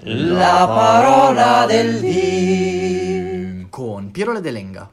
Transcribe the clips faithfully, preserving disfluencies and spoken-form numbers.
La parola del dì con Piero de Lenga.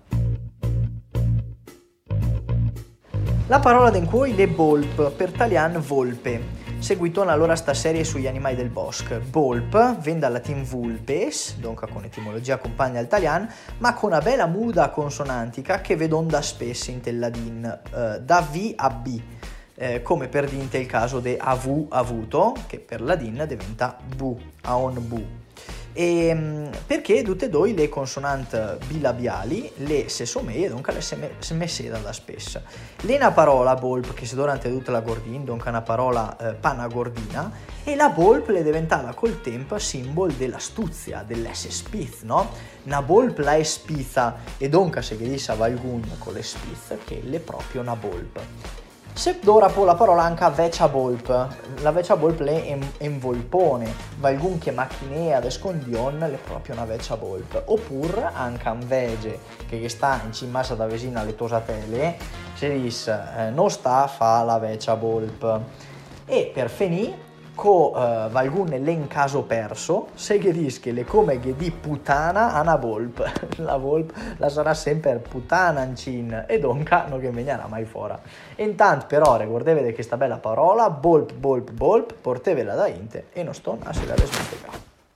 La parola d'encuoi le volp, per talian volpe, seguito allora sta serie sugli animali del bosco. Volp viene dal latin vulpes, dunque con etimologia compagna al talian, ma con una bella muda consonantica che vedonda spesso in telladin, eh, da V a B, eh, come per dinte il caso de avu avuto, che per ladin diventa bu, aon bu. E perché tutte e due le consonanti bilabiali le se sommeye, dunque le se messeda da spesso. Le una parola volp che si durante tutta la gordina, dunque una parola eh, panagordina, e la volp le diventava col tempo simbolo dell'astuzia, dell'esse spiz, no? Una volp la è spizza e dunque se vedesse valgugno con le spiz che le proprio una volp. Se d'ora poi la parola anche vecia volp, la vecia volp le è un volpone, valgun che macchinea de scondion le proprio una vecia volp, oppure anche un vege che sta in cima da vicino alle tosatele, si dice eh, non sta fa la vecia volp. E per finì, co eh, valgun l'en caso perso, se che dice che le come che di putana a una volp, la volp la sarà sempre putana ancin e donca non che venirà mai fuori. Intanto però ricordatevi che sta bella parola volp volp volp portevela da inte e non sto a se la smentecare.